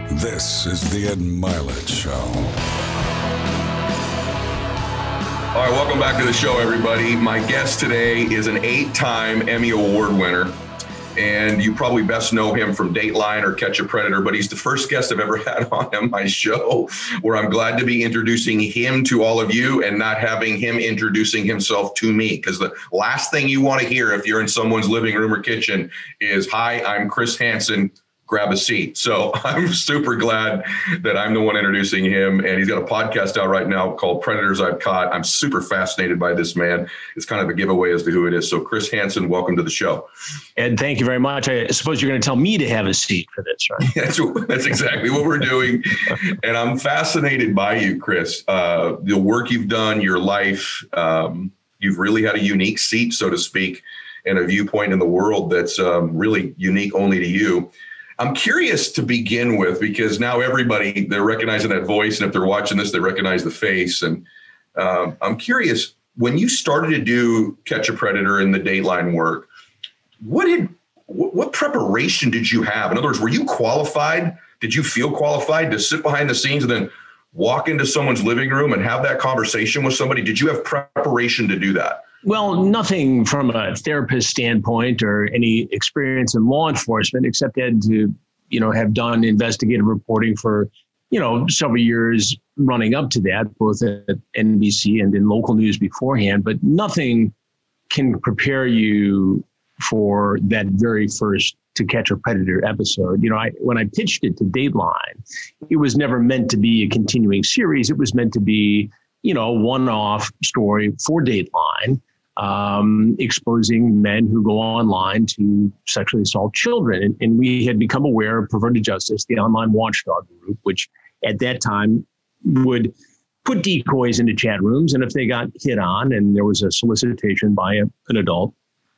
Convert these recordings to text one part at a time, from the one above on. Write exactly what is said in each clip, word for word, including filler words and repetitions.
This is the Ed Mylett Show. All right, welcome back to the show, everybody. My guest today is an eight-time Emmy Award winner, and you probably best know him from Dateline or Catch a Predator, but he's the first guest I've ever had on my show, where I'm glad to be introducing him to all of you and not having him introducing himself to me, because the last thing you want to hear if you're in someone's living room or kitchen is, "Hi, I'm Chris Hansen. Grab a seat." So I'm super glad that I'm the one introducing him. And he's got a podcast out right now called Predators I've Caught. I'm super fascinated by this man. It's kind of a giveaway as to who it is. So Chris Hansen, welcome to the show. Ed, thank you very much. I suppose you're going to tell me to have a seat for this, right? that's, that's exactly what we're doing. And I'm fascinated by you, Chris. Uh, the work you've done, your life, um, you've really had a unique seat, so to speak, and a viewpoint in the world that's um, really unique only to you. I'm curious to begin with, because now everybody, they're recognizing that voice. And if they're watching this, they recognize the face. And um, I'm curious, when you started to do Catch a Predator and the Dateline work, what did, what, what preparation did you have? In other words, were you qualified? Did you feel qualified to sit behind the scenes and then walk into someone's living room and have that conversation with somebody? Did you have preparation to do that? Well, nothing from a therapist standpoint or any experience in law enforcement, except Ed to, you know, have done investigative reporting for, you know, several years running up to that, both at N B C and in local news beforehand. But nothing can prepare you for that very first To Catch a Predator episode. You know, I, when I pitched it to Dateline, it was never meant to be a continuing series. It was meant to be, you know, a one-off story for Dateline, um, exposing men who go online to sexually assault children. And, and we had become aware of Perverted Justice, the online watchdog group, which at that time would put decoys into chat rooms. And if they got hit on and there was a solicitation by a, an adult,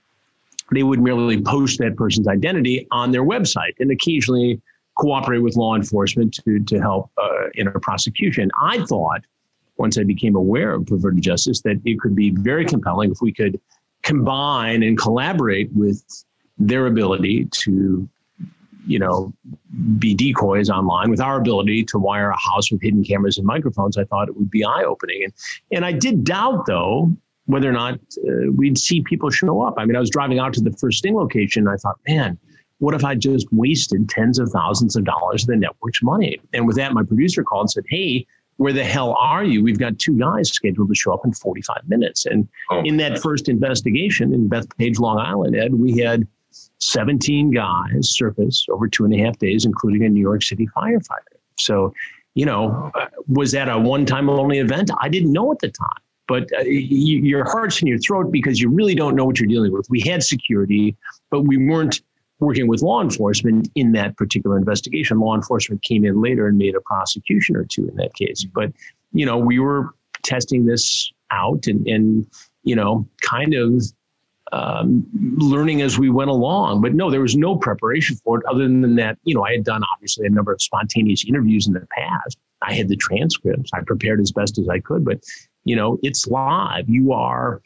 they would merely post that person's identity on their website and occasionally cooperate with law enforcement to, to help uh, in a prosecution. I thought, once I became aware of Perverted Justice, that it could be very compelling if we could combine and collaborate with their ability to, you know, be decoys online with our ability to wire a house with hidden cameras and microphones. I thought it would be eye-opening. And, and I did doubt, though, whether or not uh, we'd see people show up. I mean, I was driving out to the first sting location, and I thought, man, what if I just wasted tens of thousands of dollars of the network's money? And with that, my producer called and said, hey, where the hell are you? We've got two guys scheduled to show up in forty-five minutes. And oh, in that first investigation in Bethpage, Long Island, Ed, we had seventeen guys surface over two and a half days, including a New York City firefighter. So, you know, was that a one-time only event? I didn't know at the time. But uh, you, your heart's in your throat because you really don't know what you're dealing with. We had security, but we weren't working with law enforcement in that particular investigation. Law enforcement came in later and made a prosecution or two in that case. But, you know, we were testing this out and, and you know, kind of um, learning as we went along. But no, there was no preparation for it other than that, you know, I had done obviously a number of spontaneous interviews in the past. I had the transcripts. I prepared as best as I could, but, you know, it's live. You are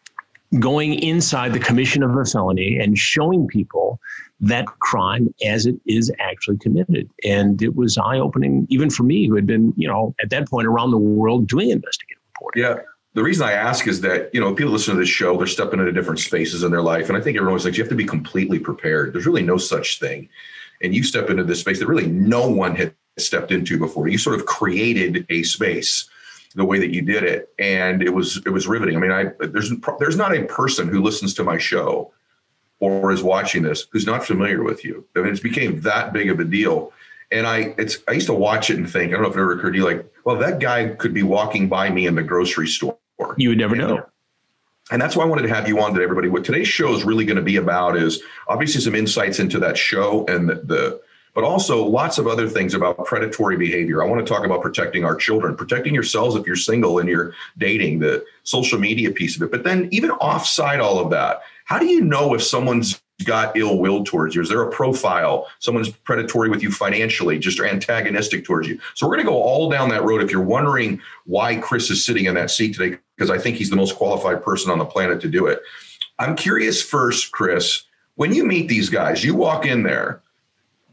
going inside the commission of a felony and showing people that crime as it is actually committed. And it was eye-opening, even for me, who had been, you know, at that point around the world doing investigative reporting. Yeah. The reason I ask is that, you know, people listen to this show, they're stepping into different spaces in their life. And I think everyone always thinks you have to be completely prepared. There's really no such thing. And you step into this space that really no one had stepped into before. You sort of created a space the way that you did it. And it was, it was riveting. I mean, I, there's, there's not a person who listens to my show or is watching this who's not familiar with you. I mean, it's became that big of a deal. And I, it's, I used to watch it and think, I don't know if it ever occurred to you, like, well, that guy could be walking by me in the grocery store. You would never and, know. And that's why I wanted to have you on today, everybody. What today's show is really going to be about is obviously some insights into that show and the, the but also lots of other things about predatory behavior. I want to talk about protecting our children, protecting yourselves if you're single and you're dating, the social media piece of it. But then even offside all of that, how do you know if someone's got ill will towards you? Is there a profile? Someone's predatory with you financially, just antagonistic towards you. So we're going to go all down that road. If you're wondering why Chris is sitting in that seat today, because I think he's the most qualified person on the planet to do it. I'm curious first, Chris, when you meet these guys, you walk in there,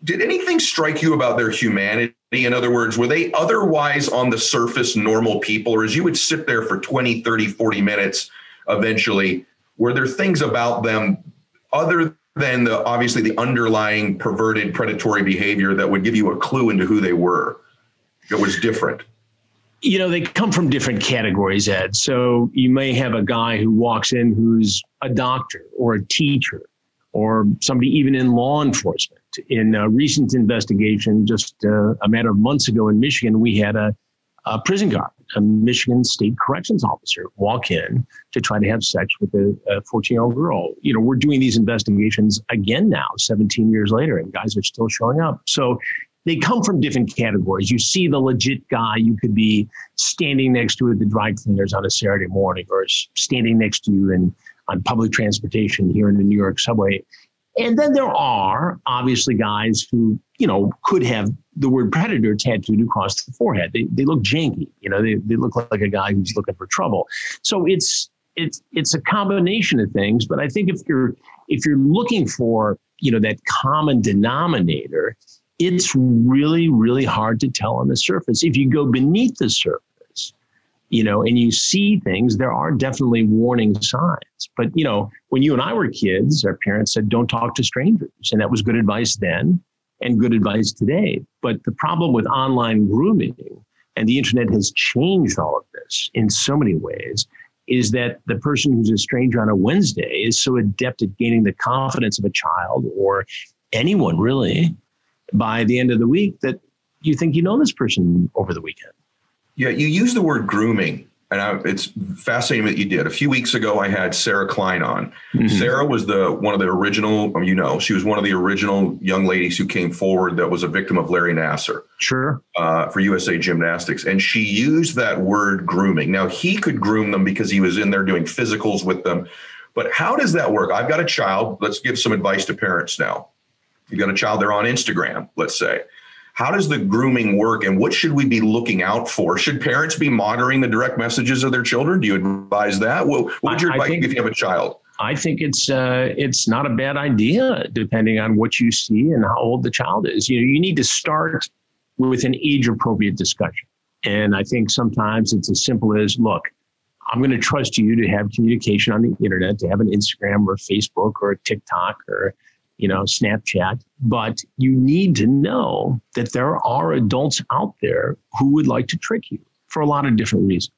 did anything strike you about their humanity? In other words, were they otherwise on the surface normal people? Or as you would sit there for twenty, thirty, forty minutes, eventually, were there things about them other than the obviously the underlying perverted predatory behavior that would give you a clue into who they were that was different? You know, they come from different categories, Ed. So you may have a guy who walks in who's a doctor or a teacher or somebody even in law enforcement. In a recent investigation, just uh, a matter of months ago in Michigan, we had a, a prison guard, a Michigan State Corrections officer, walk in to try to have sex with a fourteen-year-old girl. You know, we're doing these investigations again now, seventeen years later, and guys are still showing up. So they come from different categories. You see the legit guy you could be standing next to at the dry cleaners on a Saturday morning, or standing next to you in on public transportation here in the New York subway. And then there are obviously guys who, you know, could have the word predator tattooed across the forehead. They they look janky, you know, they, they look like a guy who's looking for trouble. So it's it's it's a combination of things. But I think if you're if you're looking for, you know, that common denominator, it's really, really hard to tell on the surface. If you go beneath the surface, you know, and you see things, there are definitely warning signs. But, you know, when you and I were kids, our parents said, don't talk to strangers. And that was good advice then and good advice today. But the problem with online grooming, and the internet has changed all of this in so many ways, is that the person who's a stranger on a Wednesday is so adept at gaining the confidence of a child or anyone really by the end of the week that you think you know this person over the weekend. Yeah, you use the word grooming, and I, it's fascinating that you did. A few weeks ago, I had Sarah Klein on. Mm-hmm. Sarah was the one of the original, you know, she was one of the original young ladies who came forward that was a victim of Larry Nassar. Sure. Uh, for U S A Gymnastics. And she used that word grooming. Now, he could groom them because he was in there doing physicals with them. But how does that work? I've got a child. Let's give some advice to parents now. You've got a child, they're on Instagram, let's say. How does the grooming work, and what should we be looking out for? Should parents be monitoring the direct messages of their children? Do you advise that? What, what would your advice be if you have a child? I think it's uh, it's not a bad idea, depending on what you see and how old the child is. You know, you need to start with an age-appropriate discussion. And I think sometimes it's as simple as, look, I'm going to trust you to have communication on the internet, to have an Instagram or Facebook or TikTok or you know, Snapchat, but you need to know that there are adults out there who would like to trick you for a lot of different reasons.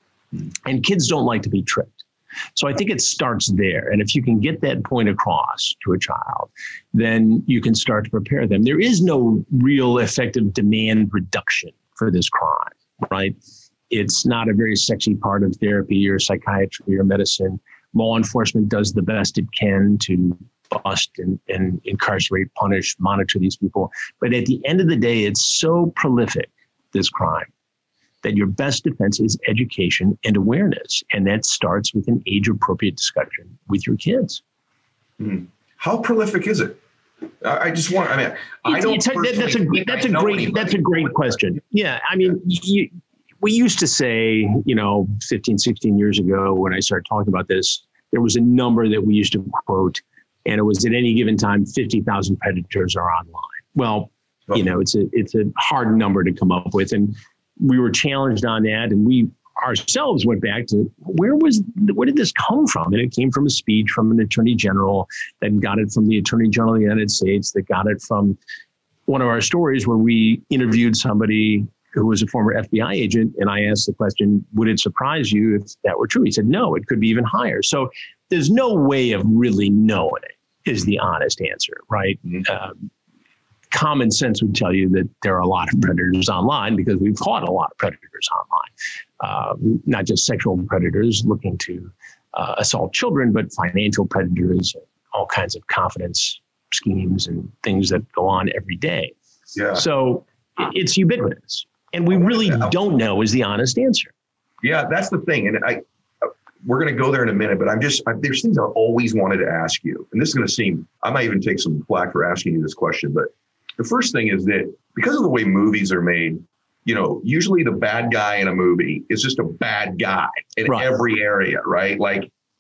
And kids don't like to be tricked. So I think it starts there. And if you can get that point across to a child, then you can start to prepare them. There is no real effective demand reduction for this crime, right? It's not a very sexy part of therapy or psychiatry or medicine. Law enforcement does the best it can to bust and, and incarcerate, punish, monitor these people. But at the end of the day, it's so prolific, this crime, that your best defense is education and awareness. And that starts with an age-appropriate discussion with your kids. Hmm. How prolific is it? I just want, I mean, I don't it's, it's, that's a, that's a great, that's a great question. Yeah. I mean, you, we used to say, you know, fifteen, sixteen years ago, when I started talking about this, there was a number that we used to quote, and it was at any given time, fifty thousand predators are online. Well, you know, it's a it's a hard number to come up with. And we were challenged on that. And we ourselves went back to where was where did this come from? And it came from a speech from an attorney general, that got it from the attorney general of the United States, that got it from one of our stories where we interviewed somebody who was a former F B I agent. And I asked the question, would it surprise you if that were true? He said, no, it could be even higher. So there's no way of really knowing it, is the honest answer, right? Mm-hmm. Um, common sense would tell you that there are a lot of predators online because we've caught a lot of predators online, um, not just sexual predators looking to uh, assault children, but financial predators, all kinds of confidence schemes and things that go on every day. Yeah. So it's ubiquitous. And we really don't know is the honest answer. Yeah, that's the thing. And I, we're going to go there in a minute, but I'm just, I, there's things I always wanted to ask you. And this is going to seem, I might even take some flack for asking you this question, but the first thing is that because of the way movies are made, you know, usually the bad guy in a movie is just a bad guy in right. every area, right? Like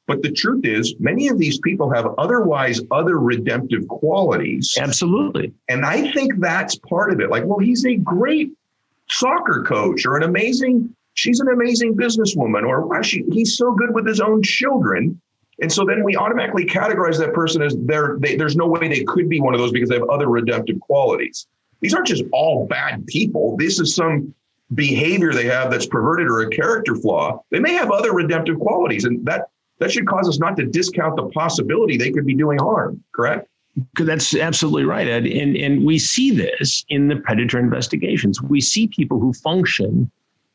But the truth is, many of these people have otherwise other redemptive qualities. Absolutely. And I think that's part of it. Like, well, he's a great soccer coach or an amazing, she's an amazing businesswoman, or wow, she, he's so good with his own children. And so then we automatically categorize that person as they're, they, there's no way they could be one of those because they have other redemptive qualities. These aren't just all bad people. This is some behavior they have that's perverted or a character flaw. They may have other redemptive qualities, and that that should cause us not to discount the possibility they could be doing harm, correct? That's absolutely right, Ed. And, and we see this in the predator investigations. We see people who function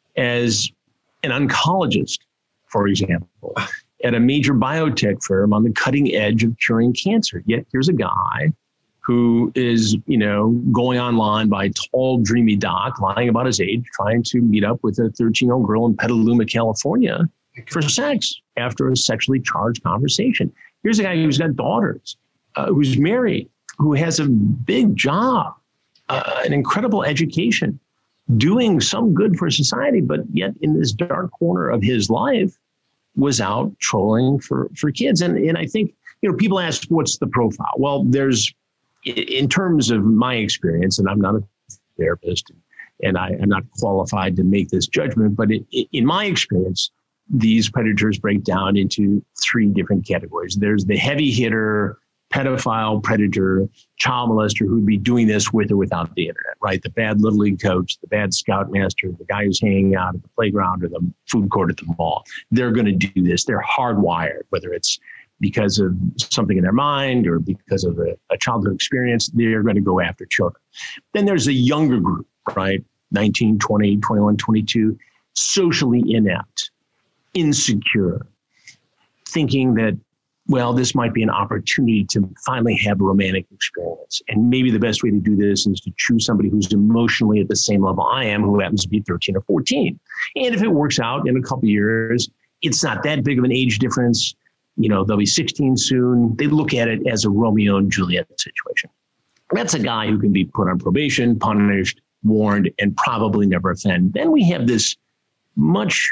as an oncologist, for example, at a major biotech firm on the cutting edge of curing cancer. Yet here's a guy who is, you know, going online by tall, dreamy doc, lying about his age, trying to meet up with a thirteen-year-old girl in Petaluma, California for sex after a sexually charged conversation. Here's a guy who's got daughters, uh, who's married, who has a big job, uh, an incredible education, doing some good for society, but yet in this dark corner of his life was out trolling for, for kids. And, and I think, you know, people ask, what's the profile? Well, there's, in terms of my experience, and I'm not a therapist and I am not qualified to make this judgment, but it, it, in my experience, these predators break down into three different categories. There's the heavy hitter, pedophile, predator, child molester who'd be doing this with or without the internet, right? The bad Little League coach, the bad scoutmaster, the guy who's hanging out at the playground or the food court at the mall. They're going to do this. They're hardwired, whether it's because of something in their mind or because of a, a childhood experience, they're going to go after children. Then there's a younger group, right? nineteen, twenty, twenty-one, twenty-two, socially inept, insecure, thinking that, well, this might be an opportunity to finally have a romantic experience. And maybe the best way to do this is to choose somebody who's emotionally at the same level I am, who happens to be thirteen or fourteen. And if it works out in a couple of years, it's not that big of an age difference. You know, they'll be sixteen soon. They look at it as a Romeo and Juliet situation. That's a guy who can be put on probation, punished, warned, and probably never offend. Then we have this much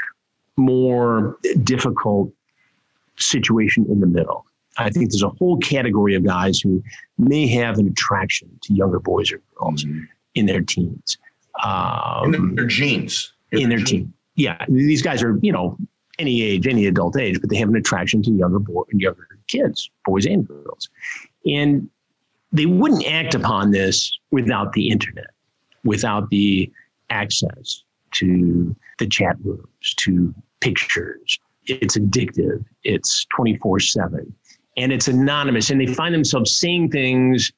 more difficult situation in the middle. I think there's a whole category of guys who may have an attraction to younger boys or girls mm-hmm. in their teens. Um, in their genes. In, in their, their teens. Yeah. These guys are, you know, any age, any adult age, but they have an attraction to younger boy, younger kids, boys and girls. And they wouldn't act upon this without the internet, without the access to the chat rooms, to pictures. It's addictive. It's twenty-four seven. And it's anonymous. And they find themselves saying things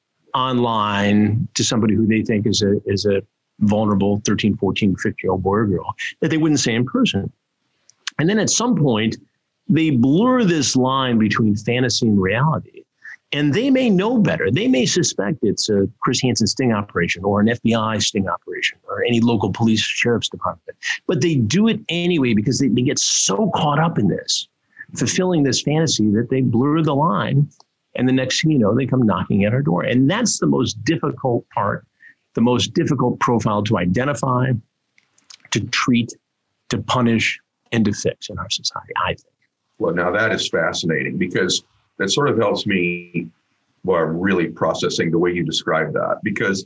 online to somebody who they think is a is a vulnerable thirteen, fourteen, fifteen-year-old boy or girl that they wouldn't say in person. And then at some point, they blur this line between fantasy and reality. And they may know better. They may suspect it's a Chris Hansen sting operation or an F B I sting operation or any local police sheriff's department. But they do it anyway because they, they get so caught up in this, fulfilling this fantasy, that they blur the line. And the next thing you know, they come knocking at our door. And that's the most difficult part, the most difficult profile to identify, to treat, to punish, and to fix in our society, I think. Well, now that is fascinating because that sort of helps me while really processing the way you described that, because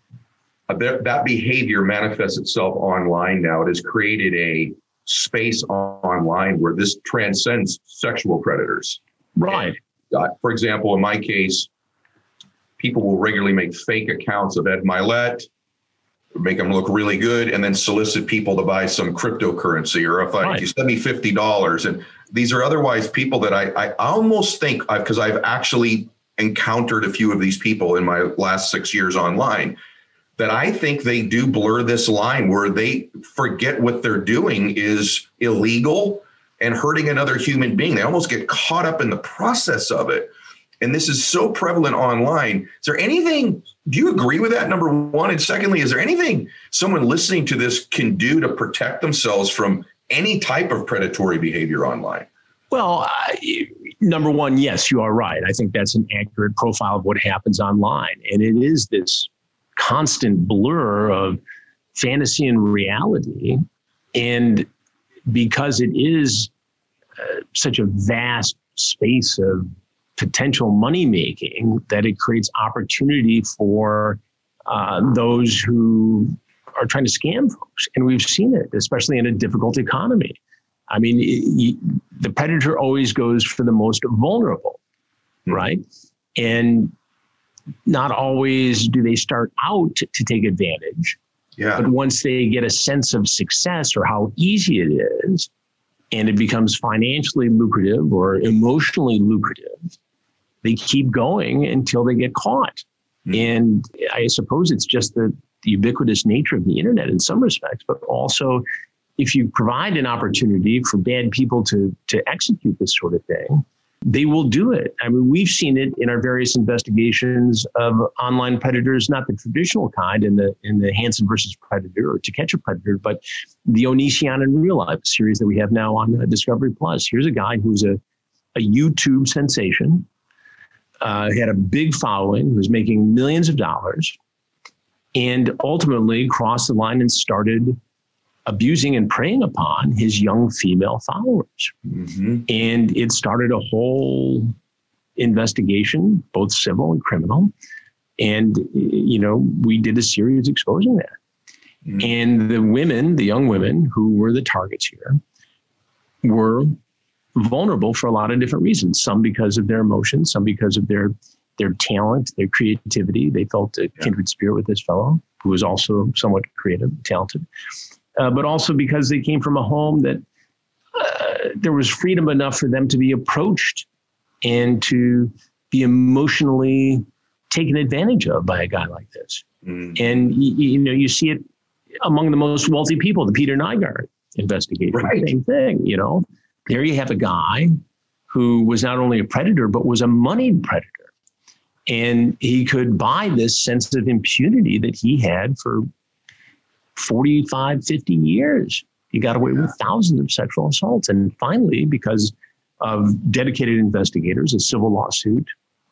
that, that behavior manifests itself online now. It has created a space online where this transcends sexual predators. Right. And, uh, for example, in my case, people will regularly make fake accounts of Ed Mylett, make them look really good, and then solicit people to buy some cryptocurrency, or if, I, right. if you send me fifty dollars. And these are otherwise people that I, I almost think, because I've actually encountered a few of these people in my last six years online, that I think they do blur this line where they forget what they're doing is illegal and hurting another human being. They almost get caught up in the process of it. And this is so prevalent online. Is there anything, do you agree with that, number one? And secondly, is there anything someone listening to this can do to protect themselves from any type of predatory behavior online? Well, uh, number one, yes, you are right. I think that's an accurate profile of what happens online. And it is this constant blur of fantasy and reality. And because it is uh, such a vast space of potential money making that it creates opportunity for uh, those who are trying to scam folks. And we've seen it, especially in a difficult economy. I mean, it, the predator always goes for the most vulnerable, mm-hmm. right? And not always do they start out to take advantage. Yeah. But once they get a sense of success or how easy it is, and it becomes financially lucrative or emotionally lucrative, they keep going until they get caught. Mm-hmm. And I suppose it's just the, the ubiquitous nature of the internet in some respects, but also if you provide an opportunity for bad people to, to execute this sort of thing, they will do it. I mean, we've seen it in our various investigations of online predators, not the traditional kind in the in the Hansen versus Predator or To Catch a Predator, but the Onision in Real Life series that we have now on uh, Discovery Plus. Here's a guy who's a, a YouTube sensation, uh, had a big following, was making millions of dollars, and ultimately crossed the line and started abusing and preying upon his young female followers. Mm-hmm. And it started a whole investigation, both civil and criminal. And, you know, we did a series exposing that. Mm-hmm. And the women, the young women who were the targets here, were vulnerable for a lot of different reasons. Some because of their emotions, some because of their their talent, their creativity. They felt a yeah. kindred spirit with this fellow, who was also somewhat creative, talented. Uh, but also because they came from a home that uh, there was freedom enough for them to be approached and to be emotionally taken advantage of by a guy like this. Mm. And, you, you know, you see it among the most wealthy people, the Peter Nygard investigation, right. Same thing, you know. There you have a guy who was not only a predator, but was a moneyed predator. And he could buy this sense of impunity that he had for forty-five, fifty years. He got away with thousands of sexual assaults. And finally, because of dedicated investigators, a civil lawsuit,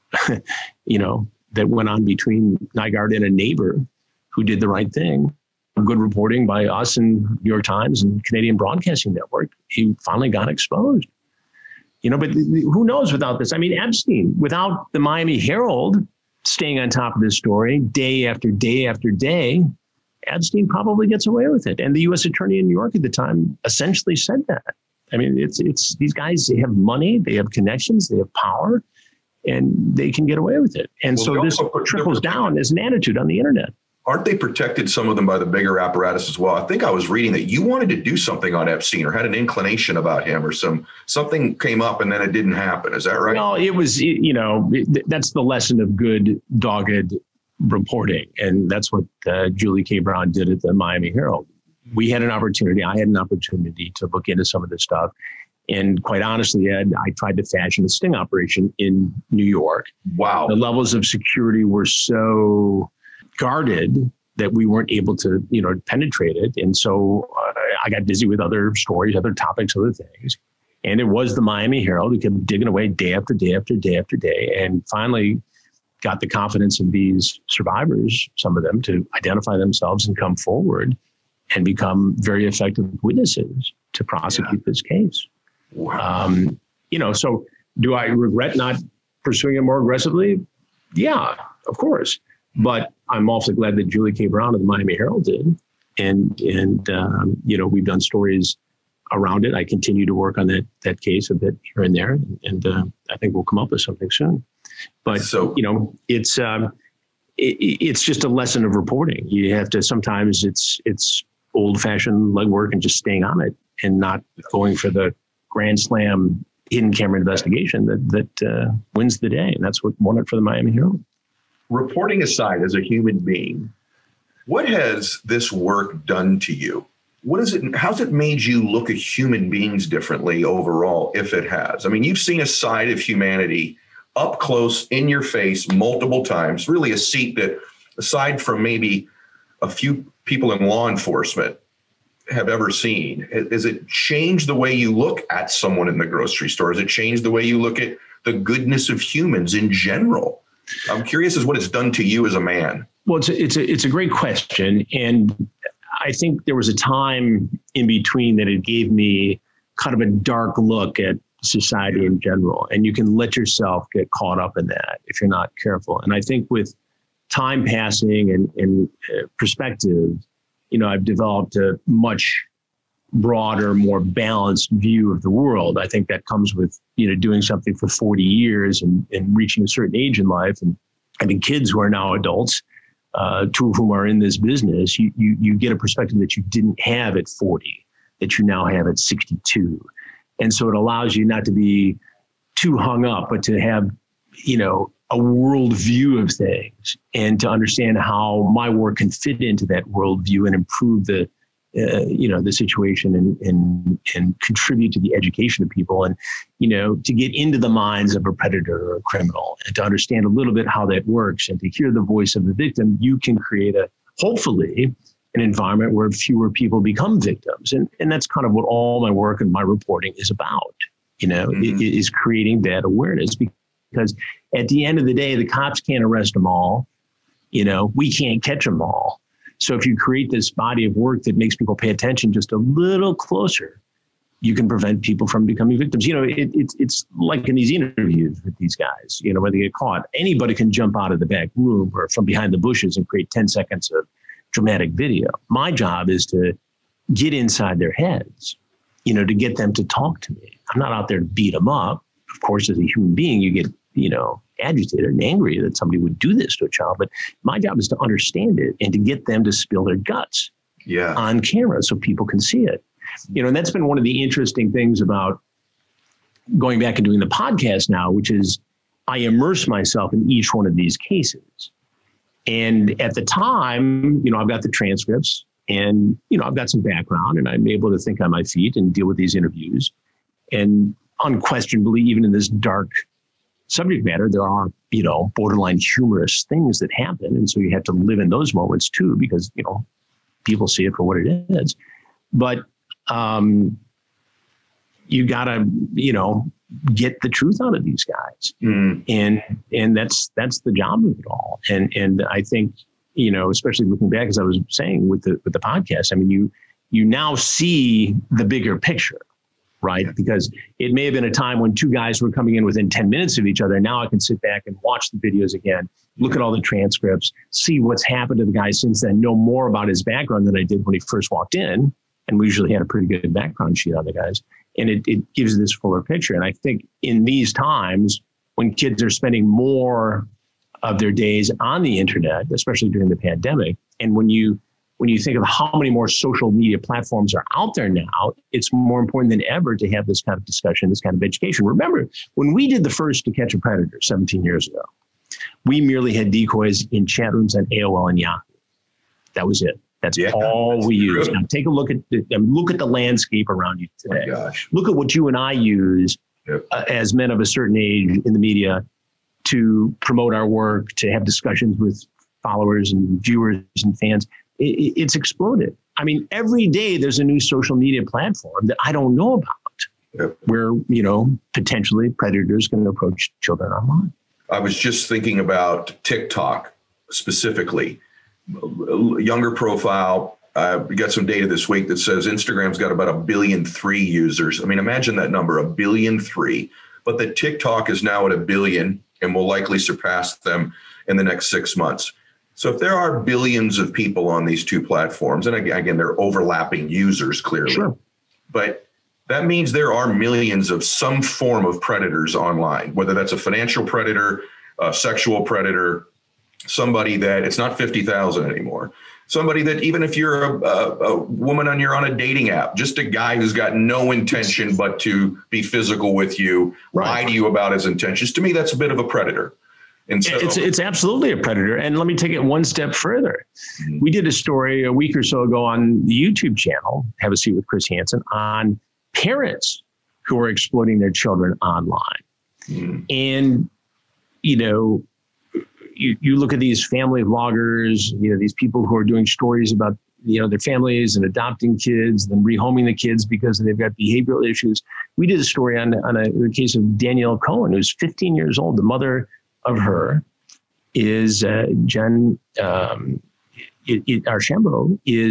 you know, that went on between Nygard and a neighbor who did the right thing, good reporting by us and New York Times and Canadian Broadcasting Network, he finally got exposed. You know, but who knows without this? I mean, Epstein, without the Miami Herald staying on top of this story day after day after day, Epstein probably gets away with it. And the U S attorney in New York at the time essentially said that. I mean, it's it's these guys, they have money, they have connections, they have power, and they can get away with it. And well, so this trickles down as an attitude on the internet. Aren't they protected, some of them, by the bigger apparatus as well? I think I was reading that you wanted to do something on Epstein or had an inclination about him, or some something came up and then it didn't happen. Is that right? No, it was, you know, it, that's the lesson of good, dogged reporting. And that's what uh, Julie K. Brown did at the Miami Herald. We had an opportunity. I had an opportunity to look into some of this stuff. And quite honestly, Ed, I tried to fashion a sting operation in New York. Wow. The levels of security were so guarded that we weren't able to, you know, penetrate it. And so uh, I got busy with other stories, other topics, other things. And it was the Miami Herald who kept digging away day after day after day after day. And finally got the confidence of these survivors, some of them, to identify themselves and come forward and become very effective witnesses to prosecute yeah. this case. Wow. Um, you know, so do I regret not pursuing it more aggressively? Yeah, of course. But I'm awfully glad that Julie K. Brown of the Miami Herald did. And, and um, you know, we've done stories around it. I continue to work on that that case a bit here and there. And uh, I think we'll come up with something soon. But, so, you know, it's um, it, it's just a lesson of reporting. You have to, sometimes it's it's old-fashioned legwork and just staying on it and not going for the grand slam hidden camera investigation that, that uh, wins the day. And that's what won it for the Miami Herald. Reporting aside, as a human being, what has this work done to you? What is it? How's it made you look at human beings differently overall, if it has? I mean, you've seen a side of humanity up close, in your face, multiple times, really a seat that, aside from maybe a few people in law enforcement, have ever seen. Has it changed the way you look at someone in the grocery store? Has it changed the way you look at the goodness of humans in general? I'm curious as what it's done to you as a man. Well, it's a, it's a, it's a great question. And I think there was a time in between that it gave me kind of a dark look at society in general. And you can let yourself get caught up in that if you're not careful. And I think with time passing and, and uh, perspective, you know, I've developed a much broader, more balanced view of the world. I think that comes with, you know, doing something for forty years and, and reaching a certain age in life and having kids who are now adults, uh, two of whom are in this business. You, you, you get a perspective that you didn't have at forty, that you now have at sixty-two. And so it allows you not to be too hung up, but to have, you know, a world view of things and to understand how my work can fit into that world view and improve the, uh, you know, the situation and, and, and contribute to the education of people and, you know, to get into the minds of a predator or a criminal and to understand a little bit how that works and to hear the voice of the victim. You can create a, hopefully, an environment where fewer people become victims. And, and that's kind of what all my work and my reporting is about, you know, mm-hmm. is creating that awareness. Because at the end of the day, the cops can't arrest them all. You know, we can't catch them all. So if you create this body of work that makes people pay attention just a little closer, you can prevent people from becoming victims. You know, it, it, it's like in these interviews with these guys, you know, when they get caught, anybody can jump out of the back room or from behind the bushes and create ten seconds of dramatic video. My job is to get inside their heads, you know, to get them to talk to me. I'm not out there to beat them up. Of course, as a human being, you get, you know, agitated and angry that somebody would do this to a child. But my job is to understand it and to get them to spill their guts yeah. on camera so people can see it. You know, and that's been one of the interesting things about going back and doing the podcast now, which is I immerse myself in each one of these cases. And at the time, you know, I've got the transcripts and, you know, I've got some background and I'm able to think on my feet and deal with these interviews. And unquestionably, even in this dark subject matter, there are, you know, borderline humorous things that happen. And so you have to live in those moments too, because, you know, people see it for what it is. But um, you gotta, you know, get the truth out of these guys. Mm. And, and that's, that's the job of it all. And, and I think, you know, especially looking back, as I was saying with the, with the podcast, I mean, you, you now see the bigger picture, right? Yeah. Because it may have been a time when two guys were coming in within ten minutes of each other. Now I can sit back and watch the videos again, look at all the transcripts, see what's happened to the guy since then, know more about his background than I did when he first walked in. And we usually had a pretty good background sheet on the guys. And it, it gives this fuller picture. And I think in these times when kids are spending more of their days on the internet, especially during the pandemic, and when you when you think of how many more social media platforms are out there now, it's more important than ever to have this kind of discussion, this kind of education. Remember, when we did the first To Catch a Predator seventeen years ago, we merely had decoys in chat rooms on A O L and Yahoo. That was it. That's yeah, all that's we true. use. Now take a look at the, I mean, look at the landscape around you today. Oh gosh. Look at what you and I use yep. uh, as men of a certain age in the media to promote our work, to have discussions with followers and viewers and fans. It, it's exploded. I mean, every day there's a new social media platform that I don't know about yep. where, you know, potentially predators can approach children online. I was just thinking about TikTok specifically. Younger profile. Uh, we got some data this week that says Instagram's got about a billion three users. I mean, imagine that number, a billion three. But the TikTok is now at a billion and will likely surpass them in the next six months. So if there are billions of people on these two platforms, and again, they're overlapping users clearly, sure. but that means there are millions of some form of predators online, whether that's a financial predator, a sexual predator, somebody that it's not fifty thousand anymore. Somebody that even if you're a, a, a woman and you're on a dating app, just a guy who's got no intention but to be physical with you, right. lie to you about his intentions. To me, that's a bit of a predator. And so it's it's absolutely a predator. And let me take it one step further. Mm-hmm. We did a story a week or so ago on the YouTube channel, Have a Seat with Chris Hansen, on parents who are exploiting their children online. Mm-hmm. And, you know, You, you look at these family vloggers, you know, these people who are doing stories about, you know, their families and adopting kids, then rehoming the kids because they've got behavioral issues. We did a story on, on a, the case of Danielle Cohen, who's fifteen years old. The mother of her is uh, Jen um, it, it, Archambault is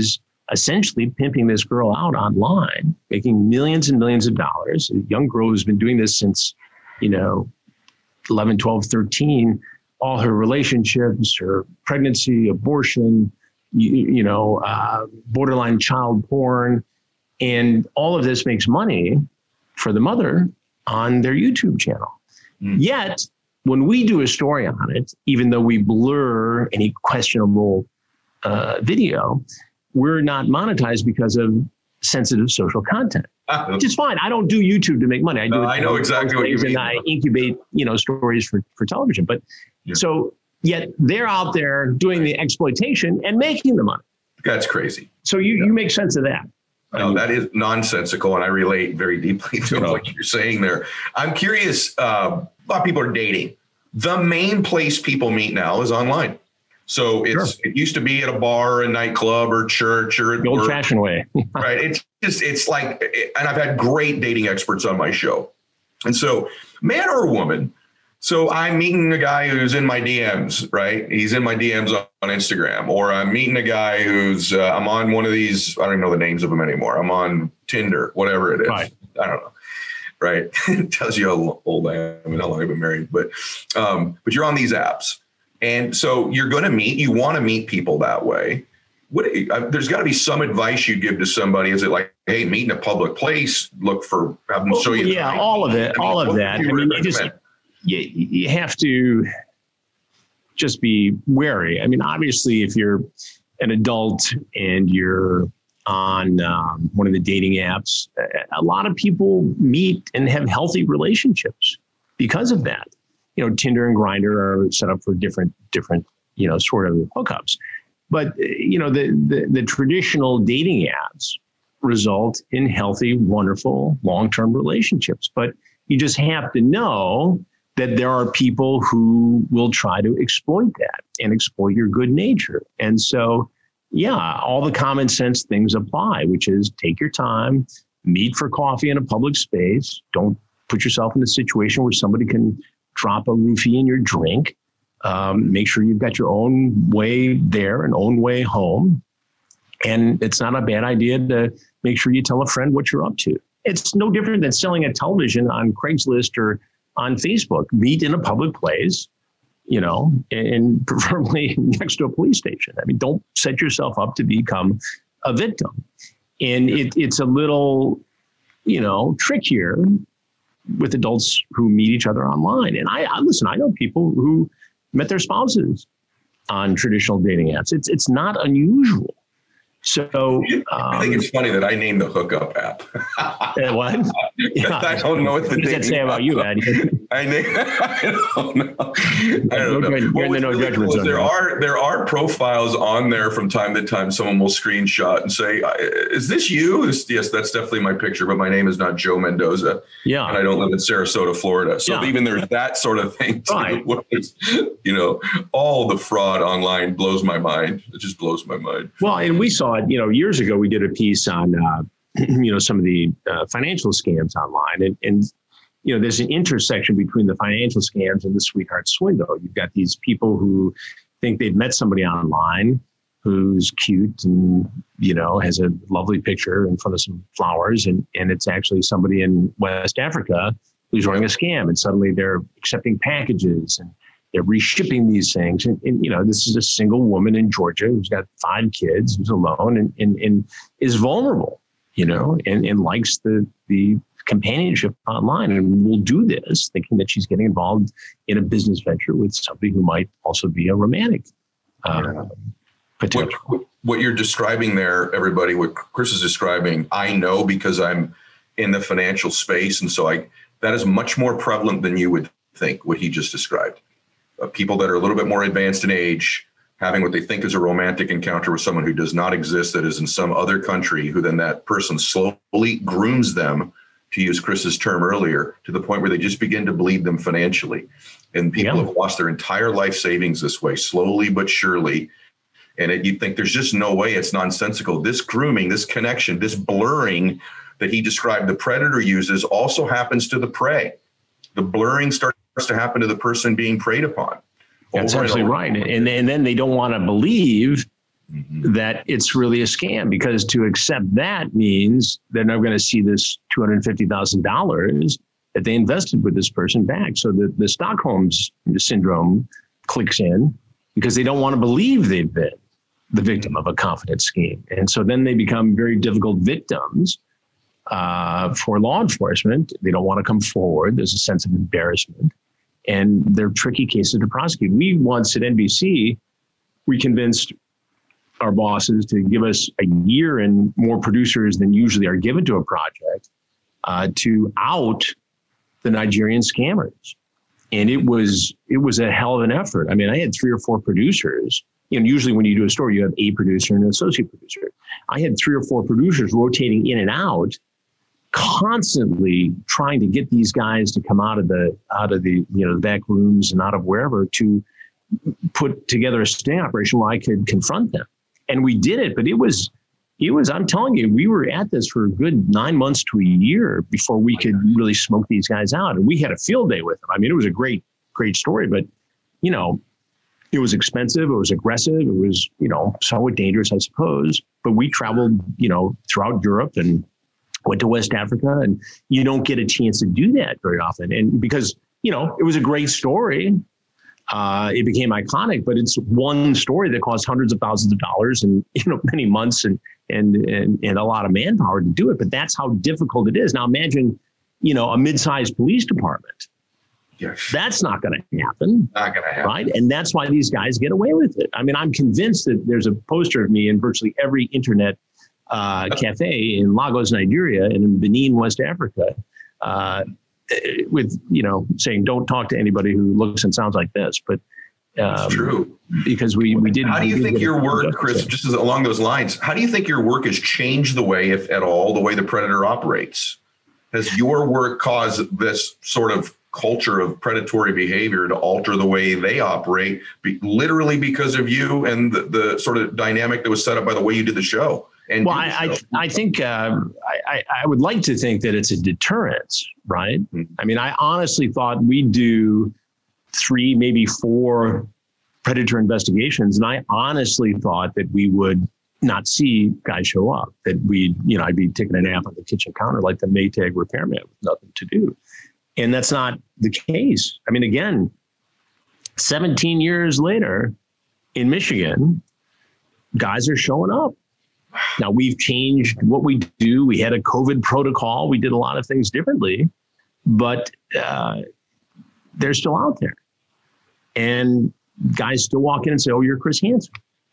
essentially pimping this girl out online, making millions and millions of dollars. A young girl who's been doing this since, you know, eleven, twelve, thirteen, all her relationships, her pregnancy, abortion, you, you know, uh, borderline child porn. And all of this makes money for the mother on their YouTube channel. Mm. Yet, when we do a story on it, even though we blur any questionable uh, video, we're not monetized because of sensitive social content, which is fine. I don't do YouTube to make money. I do. No, it I know exactly what you mean. And I incubate, you know, stories for, for television. But yeah. so yet they're out there doing the exploitation and making the money. That's crazy. So you, yeah. you make sense of that. No, I mean, that is nonsensical, and I relate very deeply to what you're saying there. I'm curious, uh, a lot of people are dating. The main place people meet now is online. So it's sure. it used to be at a bar, or a nightclub, or church, or the old-fashioned way. Right. It's just it's like, and I've had great dating experts on my show. And so, man or woman, so I'm meeting a guy who's in my D Ms, right? He's in my D Ms on, on Instagram, or I'm meeting a guy who's uh, I'm on one of these. I don't even know the names of them anymore. I'm on Tinder, whatever it is. Right. I don't know. Right. It tells you how old I am and how long I've been married. But um, but you're on these apps. And so you're going to meet, you want to meet people that way. What, uh, there's got to be some advice you give to somebody. Is it like, hey, meet in a public place, look for, have them well, show you. Yeah, all of it, I mean, all of that. I mean, you just, you, you have to just be wary. I mean, obviously, if you're an adult and you're on um, one of the dating apps, a lot of people meet and have healthy relationships because of that. You know, Tinder and Grindr are set up for different, different, you know, sort of hookups. But, you know, the, the, the traditional dating apps result in healthy, wonderful, long-term relationships. But you just have to know that there are people who will try to exploit that and exploit your good nature. And so, yeah, all the common sense things apply, which is take your time, meet for coffee in a public space. Don't put yourself in a situation where somebody can drop a roofie in your drink. Um, make sure you've got your own way there and own way home. And it's not a bad idea to make sure you tell a friend what you're up to. It's no different than selling a television on Craigslist or on Facebook. Meet in a public place, you know, and preferably next to a police station. I mean, don't set yourself up to become a victim. And it, it's a little, you know, trickier with adults who meet each other online. And I, I listen, I know people who met their spouses on traditional dating apps. It's it's not unusual. So um, I think it's funny that I named the hookup app. uh, what? Yeah. I don't know what the what does that say about you, Ed? I, named, I don't know. I don't know. You're in the no really judgment cool zone. There are there are profiles on there from time to time. Someone will screenshot and say, "Is this you?" It's, yes, that's definitely my picture, but my name is not Joe Mendoza. Yeah, and I don't live in Sarasota, Florida. So yeah. even there's that sort of thing. Too, right. You know, all the fraud online blows my mind. It just blows my mind. Well, and we saw it. You know, years ago, we did a piece on, uh, you know, some of the uh, financial scams online. And, and, you know, there's an intersection between the financial scams and the sweetheart swindle. You've got these people who think they've met somebody online who's cute and, you know, has a lovely picture in front of some flowers. And, and it's actually somebody in West Africa who's running a scam. And suddenly they're accepting packages and they're reshipping these things. And, and, you know, this is a single woman in Georgia who's got five kids, who's alone and, and, and is vulnerable, you know, and, and likes the, the companionship online and will do this thinking that she's getting involved in a business venture with somebody who might also be a romantic uh, potential. What, what you're describing there, everybody, what Chris is describing, I know because I'm in the financial space. And so I, that is much more prevalent than you would think, what he just described. Uh, people that are a little bit more advanced in age, having what they think is a romantic encounter with someone who does not exist, that is in some other country, who then that person slowly grooms them, to use Chris's term earlier, to the point where they just begin to bleed them financially. And people yeah. have lost their entire life savings this way, slowly but surely. And it, you think there's just no way, it's nonsensical. This grooming, this connection, this blurring that he described the predator uses also happens to the prey. The blurring starts to happen to the person being preyed upon. That's absolutely right. And, and then they don't want to believe mm-hmm. that it's really a scam, because to accept that means they're not going to see this two hundred fifty thousand dollars that they invested with this person back. So the, the Stockholm syndrome clicks in because they don't want to believe they've been the victim of a confidence scheme. And so then they become very difficult victims uh, for law enforcement. They don't want to come forward. There's a sense of embarrassment, and they're tricky cases to prosecute. We once at N B C, we convinced our bosses to give us a year and more producers than usually are given to a project uh, to out the Nigerian scammers. And it was, it was a hell of an effort. I mean, I had three or four producers. You know, usually when you do a story, you have a producer and an associate producer. I had three or four producers rotating in and out, constantly trying to get these guys to come out of the, out of the, you know, the back rooms and out of wherever to put together a sting operation where I could confront them. And we did it, but it was, it was, I'm telling you, we were at this for a good nine months to a year before we could really smoke these guys out. And we had a field day with them. I mean, it was a great, great story, but, you know, it was expensive. It was aggressive. It was, you know, somewhat dangerous, I suppose. But we traveled, you know, throughout Europe and went to West Africa. And you don't get a chance to do that very often. And because, you know, it was a great story. Uh, it became iconic, but it's one story that cost hundreds of thousands of dollars and, you know, many months and, and, and, and a lot of manpower to do it. But that's how difficult it is. Now imagine, you know, a mid-sized police department. Yes. That's not going to happen. Not going to happen. Right. And that's why these guys get away with it. I mean, I'm convinced that there's a poster of me in virtually every internet uh, cafe in Lagos, Nigeria, and in Benin, West Africa, uh, with, you know, saying, don't talk to anybody who looks and sounds like this. But um, it's true. Because we, we did. How do you did think your work, Chris, just as along those lines, how do you think your work has changed the way, if at all, the way the Predator operates? Has your work caused this sort of culture of predatory behavior to alter the way they operate, be, literally because of you and the, the sort of dynamic that was set up by the way you did the show? And well, I, I I think uh, I I would like to think that it's a deterrence, right? Mm-hmm. I mean, I honestly thought we'd do three, maybe four predator investigations, and I honestly thought that we would not see guys show up. That we, you know, I'd be taking a nap on the kitchen counter like the Maytag repairman with nothing to do. And that's not the case. I mean, again, seventeen years later in Michigan, guys are showing up. Now, we've changed what we do. We had a COVID protocol. We did a lot of things differently, but uh, they're still out there. And guys still walk in and say, oh, you're Chris Hansen.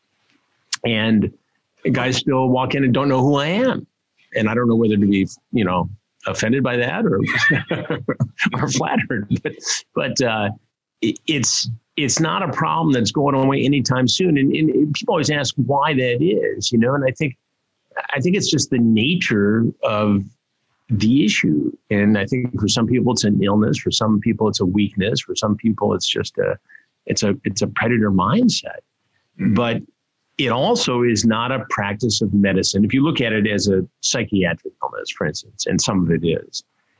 And guys still walk in and don't know who I am. And I don't know whether to be, you know, offended by that or or flattered, but but uh, it, it's it's not a problem that's going away anytime soon. And, and people always ask why that is, you know. And I think I think it's just the nature of the issue. And I think for some people it's an illness, for some people it's a weakness, for some people it's just a it's a it's a predator mindset. Mm-hmm. But it also is not a practice of medicine. If you look at it as a psychiatric illness, for instance, and some of it is,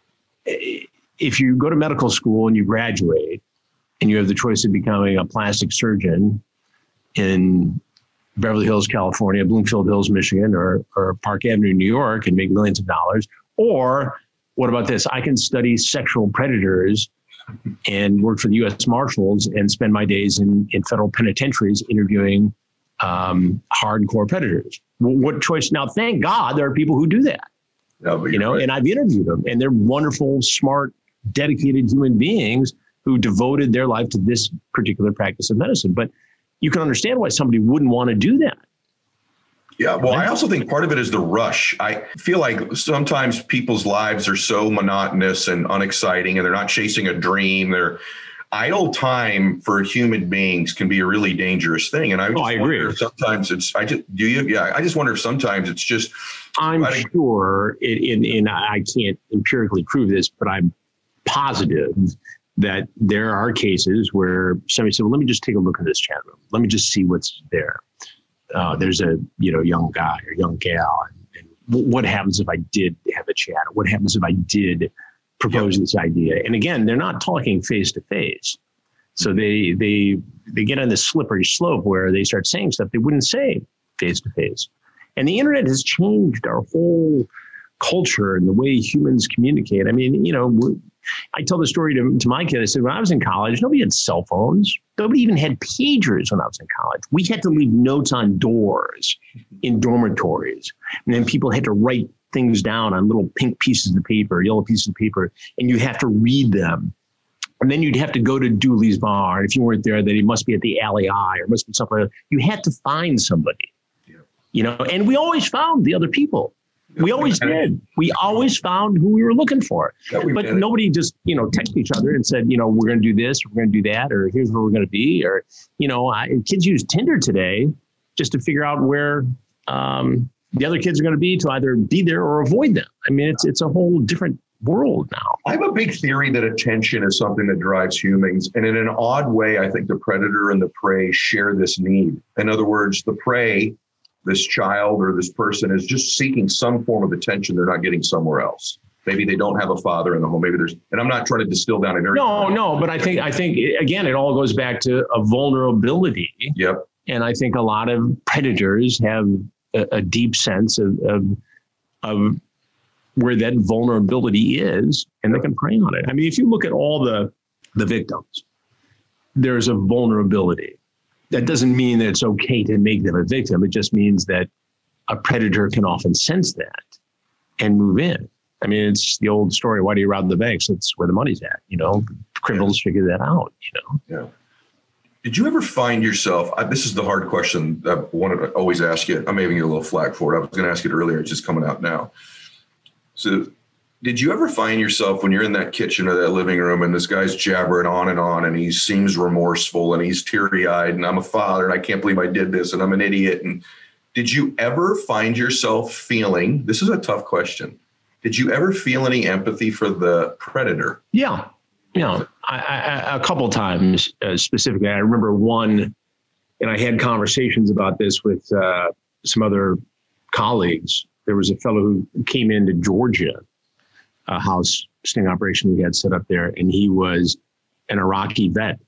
if you go to medical school and you graduate and you have the choice of becoming a plastic surgeon in Beverly Hills, California, Bloomfield Hills, Michigan, or, or Park Avenue, New York, and make millions of dollars, or what about this? I can study sexual predators and work for the U S Marshals and spend my days in, in federal penitentiaries interviewing um, hardcore predators. What choice? Now, thank God there are people who do that, no, you know, right. and I've interviewed them, and they're wonderful, smart, dedicated human beings who devoted their life to this particular practice of medicine. But you can understand why somebody wouldn't want to do that. Yeah, well, I also think part of it is the rush. I feel like sometimes people's lives are so monotonous and unexciting, and they're not chasing a dream. They're idle time for human beings can be a really dangerous thing. And I, just oh, I agree. Wonder if sometimes it's, I just, do you? Yeah. I just wonder if sometimes it's just, I'm I sure it, and I can't empirically prove this, but I'm positive that there are cases where somebody said, well, let me just take a look at this chat room. Let me just see what's there. Uh, there's a, you know, young guy or young gal. And, and what happens if I did have a chat? What happens if I did propose yep. this idea? And again, they're not talking face to face. So they they they get on this slippery slope where they start saying stuff they wouldn't say face to face. And the internet has changed our whole culture and the way humans communicate. I mean, you know, I tell the story to, to my kid. I said, when I was in college, nobody had cell phones. Nobody even had pagers when I was in college. We had to leave notes on doors in dormitories. And then people had to write things down on little pink pieces of paper, yellow pieces of paper, and you have to read them. And then you'd have to go to Dooley's bar. And if you weren't there, then it must be at the Alley Eye or must be something like that. You had to find somebody, yeah. you know, and we always found the other people. We always did. We always found who we were looking for. But nobody just, you know, texted each other and said, you know, we're going to do this, we're going to do that, or here's where we're going to be. Or, you know, I, kids use Tinder today just to figure out where um, the other kids are going to be to either be there or avoid them. I mean, it's it's a whole different world now. I have a big theory that attention is something that drives humans. And in an odd way, I think the predator and the prey share this need. In other words, the prey, this child or this person, is just seeking some form of attention they're not getting somewhere else. Maybe they don't have a father in the home. Maybe there's, and I'm not trying to distill down everything. No, no, but I think, I think again, it all goes back to a vulnerability. Yep. And I think a lot of predators have a, a deep sense of, of, of where that vulnerability is, and they can prey on it. I mean, if you look at all the, the victims, there's a vulnerability. That doesn't mean that it's okay to make them a victim. It just means that a predator can often sense that and move in. I mean, it's the old story. Why do you rob the banks? That's where the money's at. You know, criminals figure that out, you know? Yeah. Did you ever find yourself, I, this is the hard question I wanted to always ask you. I'm giving you a little flack for it. I was going to ask it earlier. It's just coming out now. So did you ever find yourself when you're in that kitchen or that living room and this guy's jabbering on and on and he seems remorseful and he's teary-eyed and I'm a father and I can't believe I did this and I'm an idiot. And did you ever find yourself feeling, this is a tough question, did you ever feel any empathy for the predator? Yeah. Yeah. I, I, a couple times uh, specifically. I remember one, and I had conversations about this with uh, some other colleagues. There was a fellow who came into Georgia, a house sting operation we had set up there, and he was an Iraqi vet.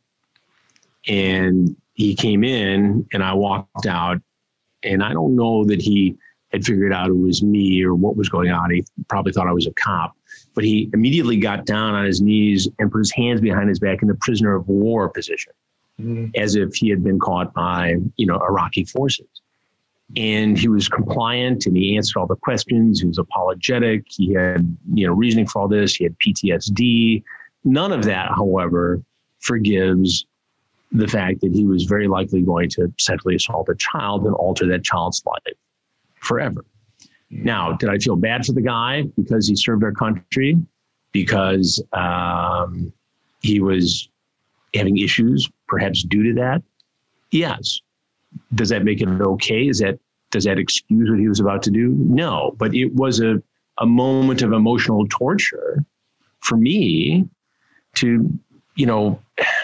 And he came in and I walked out, and I don't know that he had figured out it was me or what was going on. He probably thought I was a cop, but he immediately got down on his knees and put his hands behind his back in the prisoner of war position, mm-hmm. as if he had been caught by, you know, Iraqi forces. And he was compliant and he answered all the questions. He was apologetic. He had, you know, reasoning for all this. He had P T S D. None of that, however, forgives the fact that he was very likely going to sexually assault a child and alter that child's life forever. Now, did I feel bad for the guy because he served our country? Because um, he was having issues, perhaps due to that? Yes. Does that make it okay? Is that, does that excuse what he was about to do? No, but it was a, a moment of emotional torture for me to, you know,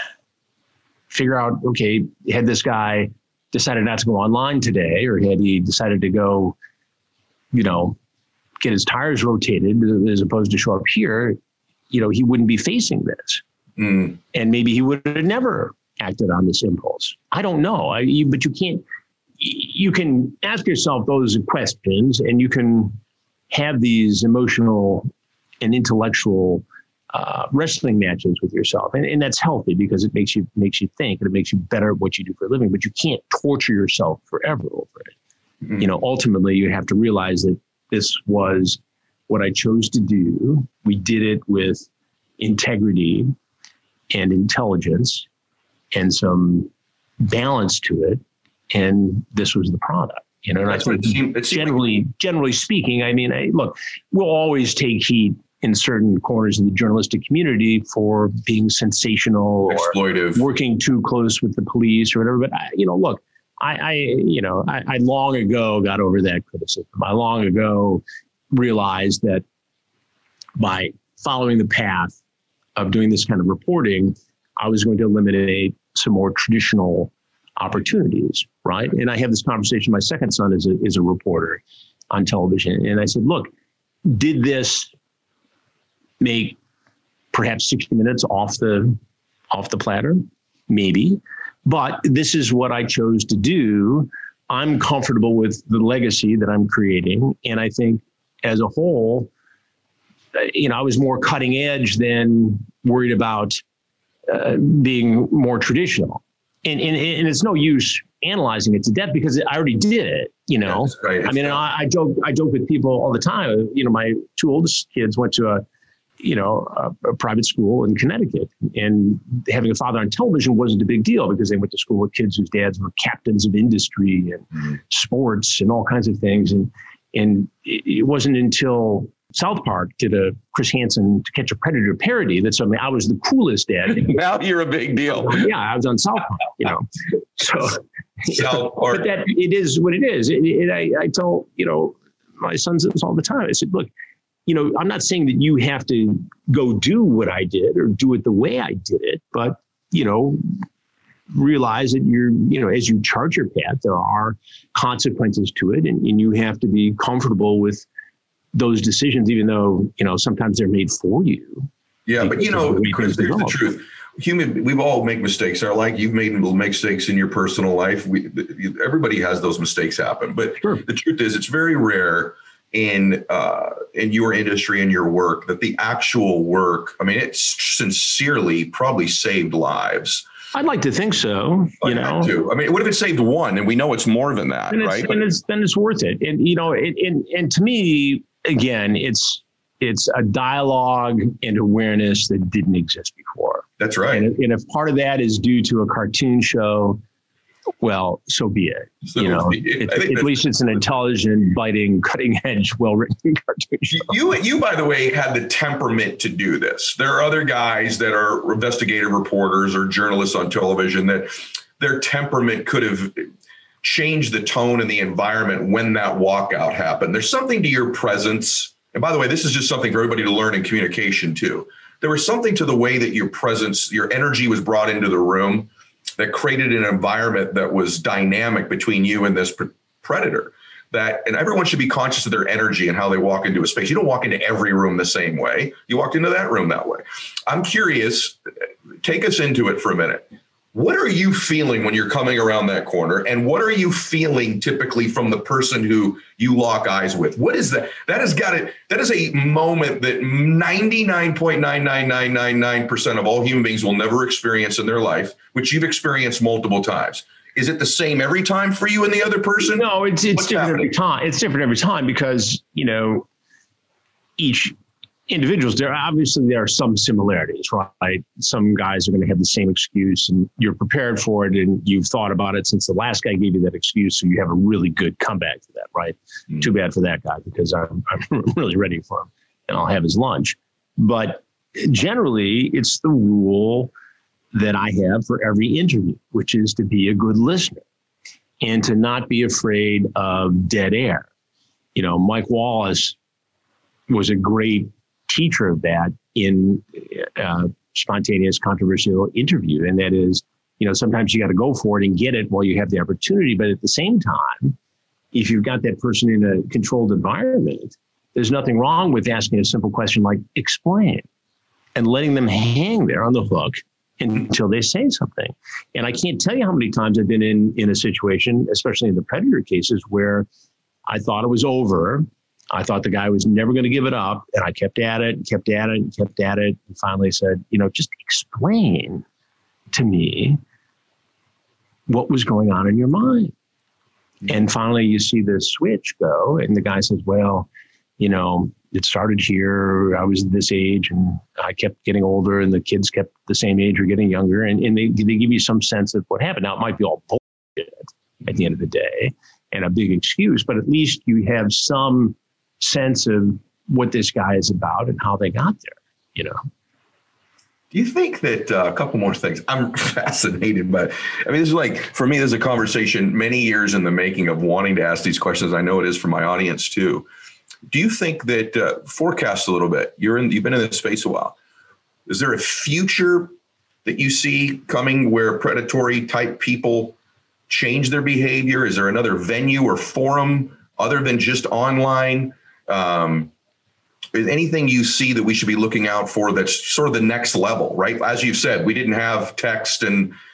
figure out, okay, had this guy decided not to go online today, or had he decided to go, you know, get his tires rotated as opposed to show up here, you know, he wouldn't be facing this. Mm. And maybe he would have never acted on this impulse. I don't know. I, you, but you can't, you can ask yourself those questions and you can have these emotional and intellectual uh, wrestling matches with yourself. And, and that's healthy because it makes you, makes you think and it makes you better at what you do for a living, but you can't torture yourself forever over it. Mm-hmm. You know, ultimately you have to realize that this was what I chose to do. We did it with integrity and intelligence and some balance to it. And this was the product, you know, and That's I think it seemed, it generally, like- generally speaking, I mean, I, look, we'll always take heat in certain corners of the journalistic community for being sensational exploitive, or working too close with the police or whatever. But I, you know, look, I, I you know, I, I long ago got over that criticism. I long ago realized that by following the path of doing this kind of reporting, I was going to eliminate some more traditional opportunities, right? And I have this conversation. My second son is a, is a reporter on television. And I said, look, did this make perhaps sixty minutes off the off the platter? Maybe. But this is what I chose to do I'm comfortable with the legacy that I'm creating. And I think as a whole, you know, I was more cutting edge than worried about uh, being more traditional. And, and and it's no use analyzing it to death because I already did it, you know. Yeah, right. I mean, I, I joke I joke with people all the time. You know, my two oldest kids went to a, you know, a, a private school in Connecticut, and having a father on television wasn't a big deal because they went to school with kids whose dads were captains of industry and mm-hmm. sports and all kinds of things. And and it wasn't until South Park did a Chris Hansen To Catch a Predator parody that suddenly I was the coolest dad. Now you're a big deal. Yeah, I was on South Park, you know. So, South Park. But that it is what it is. It, it, I, I tell, you know, my sons this all the time. I said, look, you know, I'm not saying that you have to go do what I did or do it the way I did it, but, you know, realize that you're, you know, as you chart your path, there are consequences to it, and, and you have to be comfortable with those decisions, even though, you know, sometimes they're made for you. Yeah, but you know, Chris, there's the truth. Human, we've all make mistakes. Are like you've made mistakes in your personal life. We, everybody has those mistakes happen. But sure. The truth is, it's very rare in uh, in your industry and your work that the actual work. I mean, it's sincerely probably saved lives. I'd like to think so. You I know, to. I mean, what if it saved one? And we know it's more than that, and right? And it's, then it's worth it. And you know, it, and and to me, again, it's it's a dialogue and awareness that didn't exist before. That's right. And, and if part of that is due to a cartoon show, well, so be it. So you know, it, it, at least it's an intelligent, biting, cutting edge, well-written cartoon show. You, you, by the way, had the temperament to do this. There are other guys that are investigative reporters or journalists on television that their temperament could have changed the tone and the environment when that walkout happened. There's something to your presence. And by the way, this is just something for everybody to learn in communication too. There was something to the way that your presence, your energy was brought into the room that created an environment that was dynamic between you and this pre- predator. That, and everyone should be conscious of their energy and how they walk into a space. You don't walk into every room the same way. You walked into that room that way. I'm curious, take us into it for a minute. What are you feeling when you're coming around that corner? And what are you feeling typically from the person who you lock eyes with? What is that? That has got it. That is a moment that ninety-nine point nine nine nine nine nine percent of all human beings will never experience in their life, which you've experienced multiple times. Is it the same every time for you and the other person? No, it's it's What's different happening? every time. It's different every time because, you know, each individuals, there obviously there are some similarities, right? Some guys are going to have the same excuse and you're prepared for it and you've thought about it since the last guy gave you that excuse. So you have a really good comeback to that, right? Mm. Too bad for that guy because I'm, I'm really ready for him and I'll have his lunch. But generally, it's the rule that I have for every interview, which is to be a good listener and to not be afraid of dead air. You know, Mike Wallace was a great teacher of that in uh, spontaneous controversial interview. And that is, you know, sometimes you got to go for it and get it while you have the opportunity. But at the same time, if you've got that person in a controlled environment, there's nothing wrong with asking a simple question like explain and letting them hang there on the hook until they say something. And I can't tell you how many times I've been in, in a situation, especially in the predator cases, where I thought it was over. I thought the guy was never going to give it up. And I kept at it, and kept at it, and kept at it. And finally said, you know, just explain to me what was going on in your mind. And finally, you see the switch go. And the guy says, well, you know, it started here. I was this age and I kept getting older and the kids kept the same age or getting younger. And, and they, they give you some sense of what happened. Now, it might be all bullshit at the end of the day and a big excuse, but at least you have some sense of what this guy is about and how they got there, you know. Do you think that uh, a couple more things? I'm fascinated by, I mean, this is like, for me, there's a conversation many years in the making of wanting to ask these questions. I know it is for my audience too. Do you think that, uh, forecast a little bit, you're in, you've been in this space a while. Is there a future that you see coming where predatory type people change their behavior? Is there another venue or forum other than just online? Um, is anything you see that we should be looking out for that's sort of the next level, right? As you've said, we didn't have text and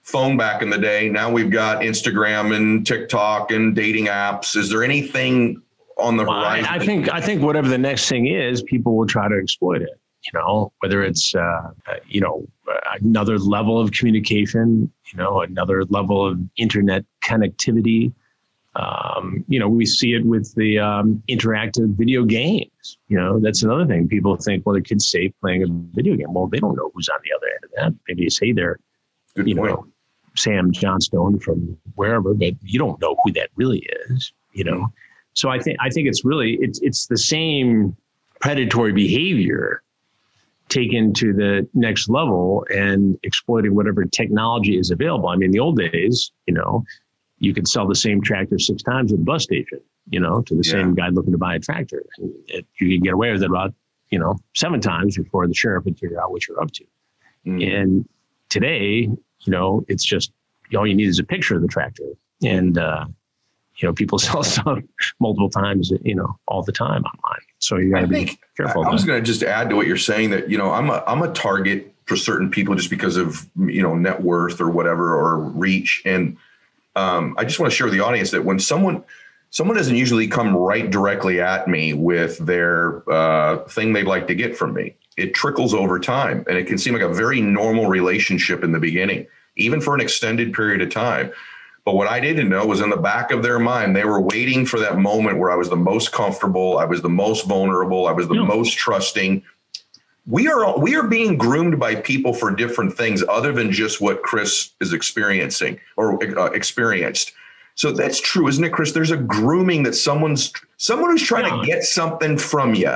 phone back in the day. Now we've got Instagram and TikTok and dating apps. Is there anything on the well, horizon? I, I think I think whatever the next thing is, people will try to exploit it. You know, whether it's uh, you know another level of communication, you know, another level of internet connectivity. Um, you know, we see it with the um, interactive video games. You know, that's another thing. People think, well, the kid's safe playing a video game. Well, they don't know who's on the other end of that. Maybe you say they're, Good you point. know, Sam Johnstone from wherever, but you don't know who that really is. You know, so I think I think it's really it's it's the same predatory behavior taken to the next level and exploiting whatever technology is available. I mean, the old days, you know. You could sell the same tractor six times at the bus station, you know, to the yeah. same guy looking to buy a tractor. And it, you could get away with it about, you know, seven times before the sheriff would figure out what you're up to. Mm. And today, you know, it's just, all you need is a picture of the tractor. And, uh, you know, people sell stuff multiple times, you know, all the time online. So you got to be careful. I was going to just add to what you're saying that, you know, I'm a, I'm a target for certain people just because of, you know, net worth or whatever, or reach. And, Um, I just want to share with the audience that when someone someone doesn't usually come right directly at me with their uh, thing they'd like to get from me, it trickles over time, and it can seem like a very normal relationship in the beginning, even for an extended period of time. But what I didn't know was in the back of their mind, they were waiting for that moment where I was the most comfortable, I was the most vulnerable, I was the yeah. most trusting. We are we are being groomed by people for different things other than just what Chris is experiencing or uh, experienced. So that's true, isn't it, Chris? There's a grooming that someone's someone who's trying yeah. to get something from you.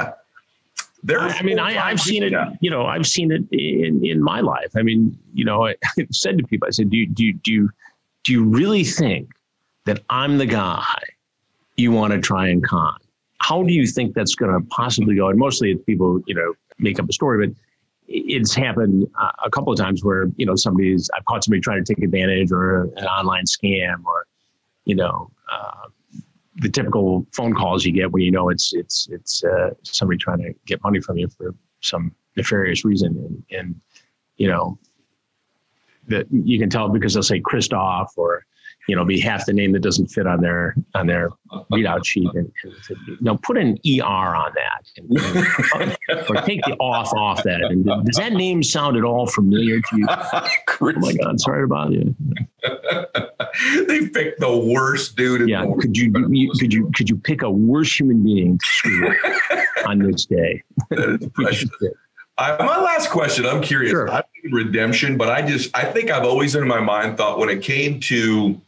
I mean, I, I've seen it. That. You know, I've seen it in, in my life. I mean, you know, I, I've said to people, I said, do you, do you, do you, do you really think that I'm the guy you want to try and con? How do you think that's going to possibly go? And mostly it's people, you know, make up a story, but it's happened uh, a couple of times where, you know, somebody's, I've caught somebody trying to take advantage or an online scam or, you know, uh, the typical phone calls you get when you know it's, it's, it's uh, somebody trying to get money from you for some nefarious reason. And, and, you know, that you can tell because they'll say Christoph or, you know, be half the name that doesn't fit on their on their readout sheet. And, and no, put an E R on that, and, and, or take the off off that. And does that name sound at all familiar to you? Oh my God, sorry about you. They picked the worst dude. In yeah, the could you, you could you could you pick a worse human being to screw on this day? That is precious. I, my last question, I'm curious. Sure. I think redemption, but I just I think I've always in my mind thought when it came to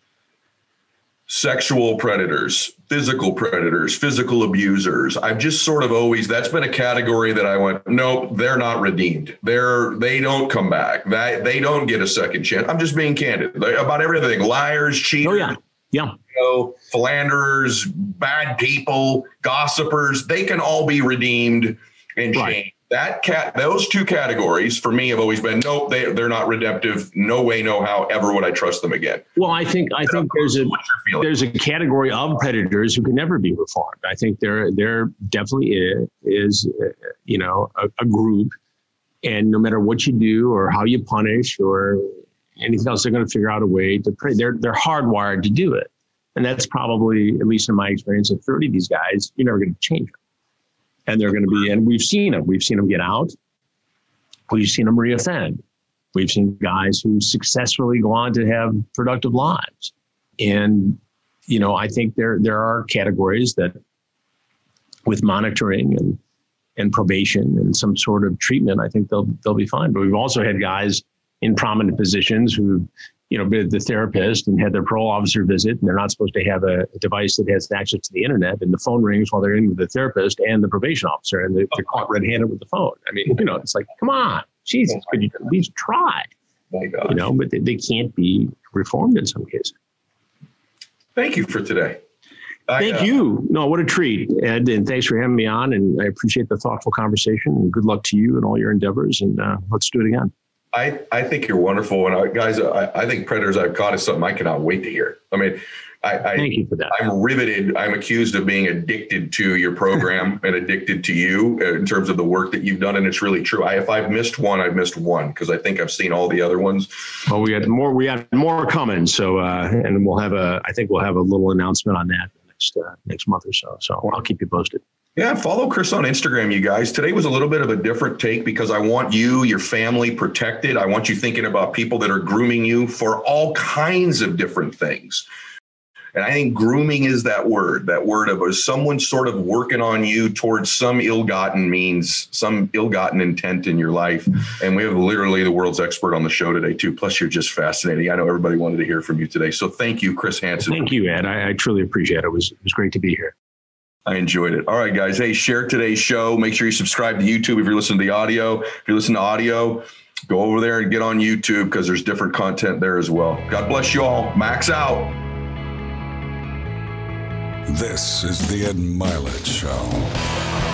sexual predators, physical predators, physical abusers, I've just sort of always, that's been a category that I went, nope, they're not redeemed. They're, they don't come back. That they don't get a second chance. I'm just being candid about everything. Liars, cheaters, oh, yeah. Yeah. You know, philanderers, bad people, gossipers, they can all be redeemed and right. changed. That cat, those two categories for me have always been, nope, they, they're not redemptive. No way, no how ever would I trust them again. Well, I think I think there's a there's a category of predators who can never be reformed. I think there there definitely is, is uh, you know, a, a group, and no matter what you do or how you punish or anything else, they're going to figure out a way to pray. They're they're hardwired to do it, and that's probably, at least in my experience of thirty of these guys, you're never going to change them. And they're going to be, and we've seen them. We've seen them get out. We've seen them reoffend. We've seen guys who successfully go on to have productive lives. And, you know, I think there there are categories that with monitoring and and probation and some sort of treatment, I think they'll they'll be fine. But we've also had guys in prominent positions who, you know, been the therapist and had their parole officer visit, and they're not supposed to have a, a device that has access to the internet, and the phone rings while they're in with the therapist and the probation officer, and they're, they're caught red-handed with the phone. I mean, you know, it's like, come on, Jesus, could you at least try? My God. You know, but they, they can't be reformed in some cases. Thank you for today. Thank I, uh, you. No, what a treat, Ed, and thanks for having me on, and I appreciate the thoughtful conversation, and good luck to you and all your endeavors, and uh, let's do it again. I, I think you're wonderful. And I, guys, I, I think Predators I've Caught is something I cannot wait to hear. I mean, I, I, Thank you for that. I'm riveted. I'm accused of being addicted to your program and addicted to you in terms of the work that you've done. And it's really true. I, if I've missed one, I've missed one because I think I've seen all the other ones. Well, we had more, we had more coming. So, uh, and we'll have a, I think we'll have a little announcement on that next, uh, next month or so. So I'll keep you posted. Yeah, follow Chris on Instagram, you guys. Today was a little bit of a different take because I want you, your family protected. I want you thinking about people that are grooming you for all kinds of different things. And I think grooming is that word, that word of someone sort of working on you towards some ill-gotten means, some ill-gotten intent in your life. And we have literally the world's expert on the show today, too. Plus, you're just fascinating. I know everybody wanted to hear from you today. So thank you, Chris Hansen. Thank you, Ed. I, I truly appreciate it. It was, it was great to be here. I enjoyed it. All right, guys. Hey, share today's show. Make sure you subscribe to YouTube if you're listening to the audio. If you're listening to audio, go over there and get on YouTube because there's different content there as well. God bless you all. Max out. This is the Ed Mylett Show.